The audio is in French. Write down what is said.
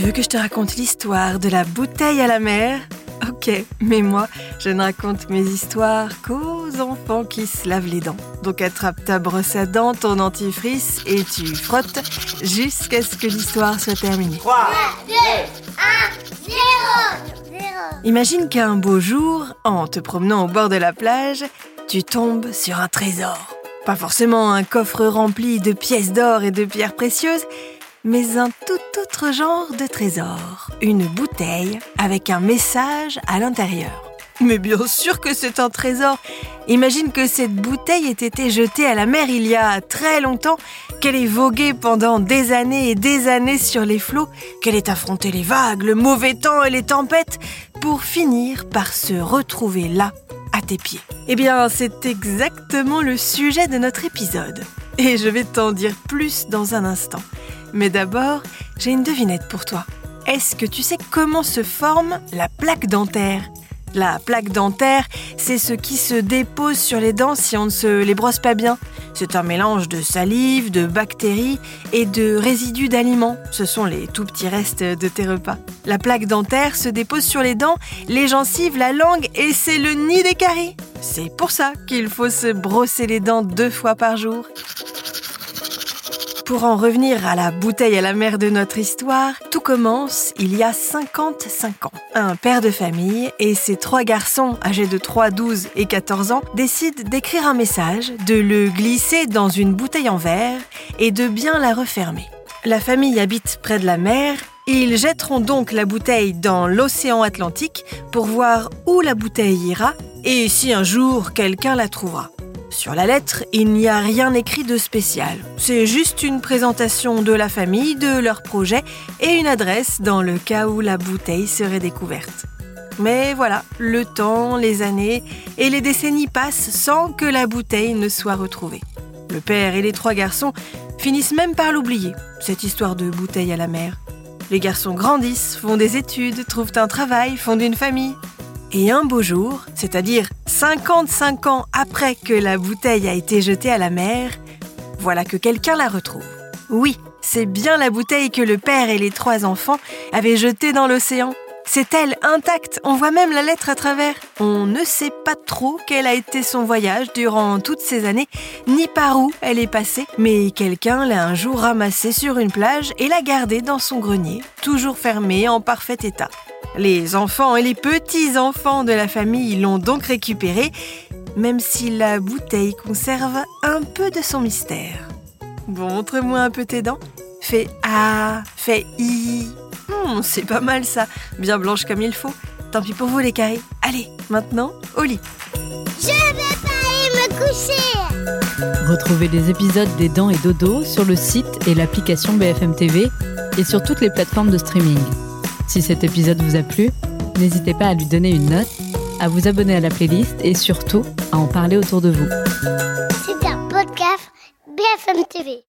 veux que je te raconte l'histoire de la bouteille à la mer ? Ok, mais moi, je ne raconte mes histoires qu'aux enfants qui se lavent les dents. Donc attrape ta brosse à dents, ton dentifrice et tu frottes jusqu'à ce que l'histoire soit terminée. 3, 2, 1, 0. Imagine qu'un beau jour, en te promenant au bord de la plage, tu tombes sur un trésor. Pas forcément un coffre rempli de pièces d'or et de pierres précieuses, mais un tout autre genre de trésor. Une bouteille avec un message à l'intérieur. Mais bien sûr que c'est un trésor. Imagine que cette bouteille ait été jetée à la mer il y a très longtemps, qu'elle ait vogué pendant des années et des années sur les flots, qu'elle ait affronté les vagues, le mauvais temps et les tempêtes, pour finir par se retrouver là, à tes pieds. Eh bien, c'est exactement le sujet de notre épisode. Et je vais t'en dire plus dans un instant. Mais d'abord, j'ai une devinette pour toi. Est-ce que tu sais comment se forme la plaque dentaire ? La plaque dentaire, c'est ce qui se dépose sur les dents si on ne se les brosse pas bien. C'est un mélange de salive, de bactéries et de résidus d'aliments. Ce sont les tout petits restes de tes repas. La plaque dentaire se dépose sur les dents, les gencives, la langue et c'est le nid des caries. C'est pour ça qu'il faut se brosser les dents 2 fois par jour. Pour en revenir à la bouteille à la mer de notre histoire, tout commence il y a 55 ans. Un père de famille et ses 3 garçons âgés de 3, 12 et 14 ans décident d'écrire un message, de le glisser dans une bouteille en verre et de bien la refermer. La famille habite près de la mer et ils jetteront donc la bouteille dans l'océan Atlantique pour voir où la bouteille ira et si un jour quelqu'un la trouvera. Sur la lettre, il n'y a rien écrit de spécial. C'est juste une présentation de la famille, de leur projet et une adresse dans le cas où la bouteille serait découverte. Mais voilà, le temps, les années et les décennies passent sans que la bouteille ne soit retrouvée. Le père et les 3 garçons finissent même par l'oublier, cette histoire de bouteille à la mer. Les garçons grandissent, font des études, trouvent un travail, fondent une famille. Et un beau jour, c'est-à-dire 55 ans après que la bouteille a été jetée à la mer, voilà que quelqu'un la retrouve. Oui, c'est bien la bouteille que le père et les 3 enfants avaient jetée dans l'océan. C'est elle, intacte, on voit même la lettre à travers. On ne sait pas trop quel a été son voyage durant toutes ces années, ni par où elle est passée, mais quelqu'un l'a un jour ramassée sur une plage et l'a gardée dans son grenier, toujours fermée en parfait état. Les enfants et les petits-enfants de la famille l'ont donc récupérée, même si la bouteille conserve un peu de son mystère. Bon, montre-moi un peu tes dents. Fais A, fais I. C'est pas mal ça, bien blanche comme il faut. Tant pis pour vous les caries. Allez, maintenant, au lit. Je vais pas aller me coucher. Retrouvez les épisodes des Dents et Dodo sur le site et l'application BFM TV et sur toutes les plateformes de streaming. Si cet épisode vous a plu, n'hésitez pas à lui donner une note, à vous abonner à la playlist et surtout à en parler autour de vous. C'est un podcast BFM TV.